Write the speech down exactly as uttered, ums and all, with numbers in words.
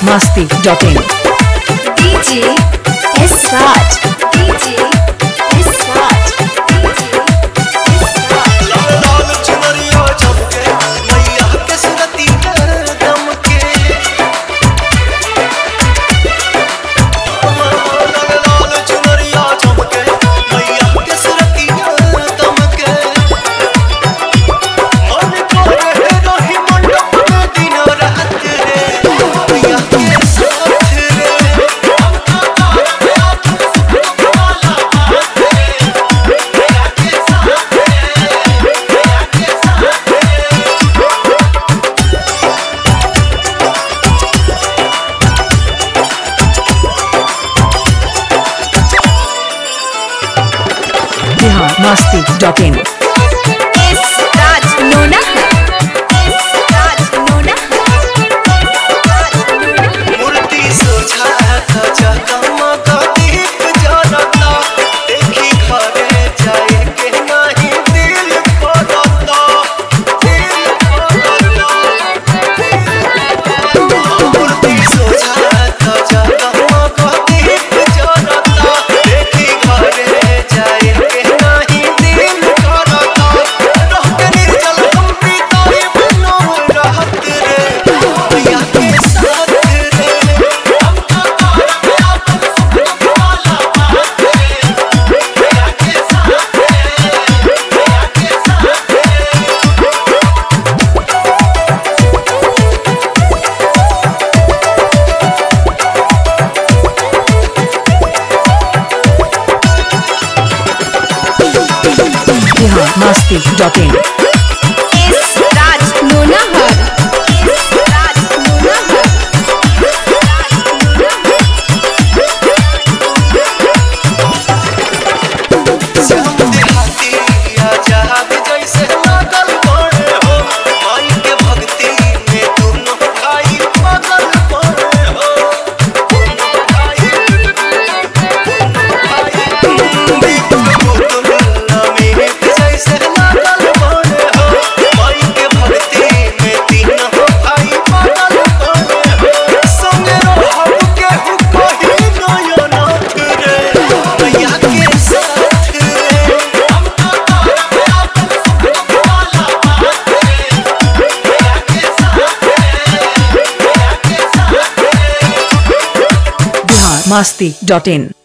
masti dot in. D J S Raj. D J S Raj. D J S Raj. लाल लाल चुनरिया चमके मैया के सुरती कर दमके। लाल लाल चुनरिया चमके मैया के सुरती कर दमके। मन करे रही मंडप में दिन रात रे मैया के साथ रे। Bihar masti dot in. S Raj Nona. S Raj Nona. मूर्ति सोझा खचा कमक दीप जरता। देखी घरे जाए के नहीं दिल करता। दिल करता। मूर्ति सोझा खचा कमक दीप जरता। देखी घरे जाए के नहीं दिल करता। रहते निर्जल हम पिताई बनो रहत रे मैया के साथ रे। Bihar masti dot in. S Raj Nona. S Raj Nona. Shyam देहाती आजाद जैसे लागल बड़े हो। माई के भक्ति में दोनों भाई पागल बड़े हो। दोनों भाई दीप पुतुल अमित जैसे लागल बड़े हो। माई के भक्ति में तीनों भाई पागल बड़े हो। संगे रहब केहू कही नयनाथ रे मैया के साथ रे। Bihar masti dot in.